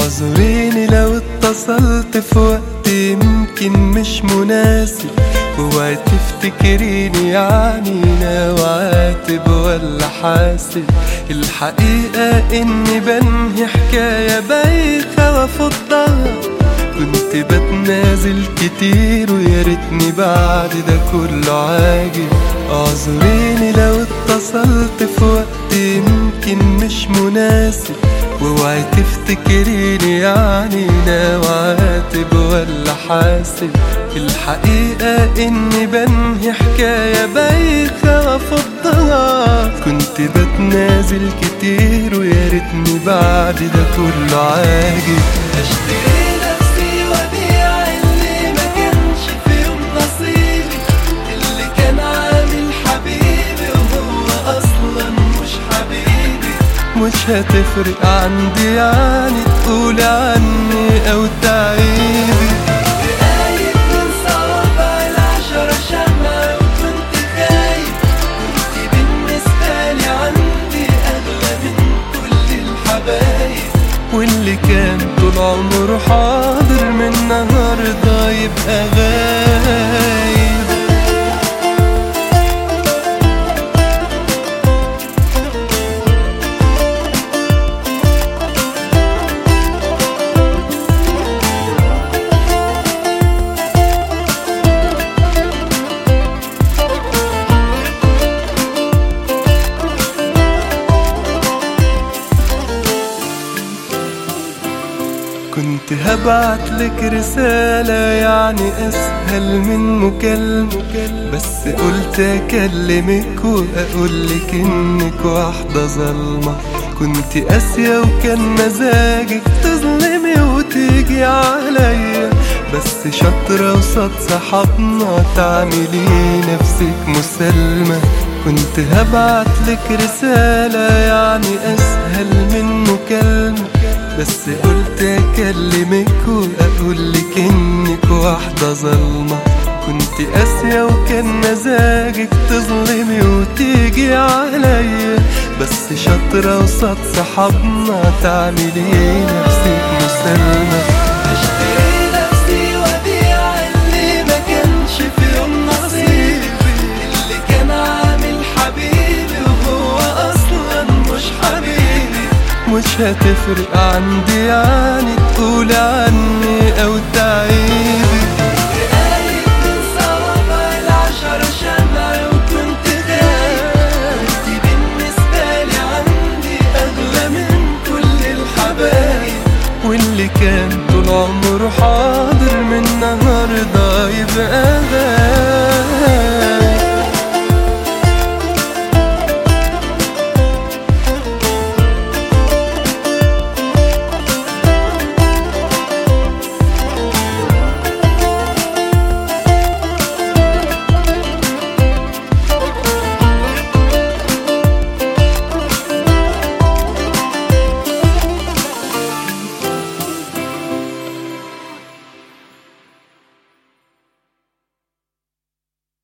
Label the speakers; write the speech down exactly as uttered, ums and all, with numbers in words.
Speaker 1: اعذريني لو اتصلت في وقت يمكن مش مناسب، اوعي تفتكريني يعني ناوي عاتب ولا حاسب. الحقيقة اني بنهي حكاية بايخة وافضها، كنت بتنازل كتير ويا ريتني بعد ده كله عاجب. اعذريني لو اتصلت في وقت يمكن مش مناسب، واوعي تفتكريني يعني ناوي عاتب ولا حاسب. الحقيقة اني بنهي حكاية بايخة وافضها، كنت بتنازل كتير ويا ريتني بعد ده كله عاجب.
Speaker 2: اشتري نفسي وابيع اللي ما كانش في يوم نصيبي، اللي كان عامل حبيبي وهو اصلا مش حبيبي.
Speaker 1: مش هتفرق عندي يعني تقولي عني او تعيبي.
Speaker 2: غايب من صوابع العشرة شمعة وكنت خايب، كنت بالنسبة لي عندي اغلى من كل الحبايب.
Speaker 1: واللي كان طول عمره حاضر من النهارده يبقى غايب. كنت هبعتلك رسالة يعني أسهل من مكالمة، بس قلت أكلمك وأقولك إنك واحدة ظلمة. كنت قاسية وكان مزاجك تظلمي وتيجي عليا، بس شاطرة وصاد صحابنا تعملي نفسك مسالمة. كنت هبعتلك رسالة يعني أسهل من مكالمة، بس قلت أكلمك وأقولك إنك واحدة ظلمة. كنت قاسية وكان مزاجك تظلمي وتيجي عليا، بس شاطرة وصاد صحابنا تعملي نفسك مسالمة.
Speaker 2: اشتري نفسي وابيع اللي ما كانش في يوم نصيبي، اللي كان عامل حبيبي وهو اصلا مش حبيبي.
Speaker 1: مش هتفرق عندي يعني تقولي عني او تعيبي.